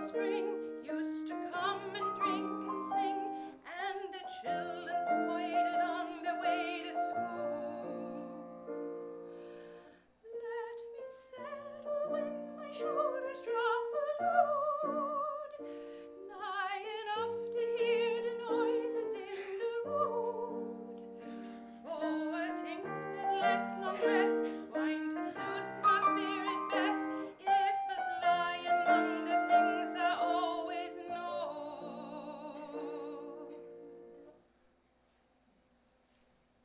spring used to come and drink and sing, and the children's waited on their way to school. Let me settle when my shoulders drop the load.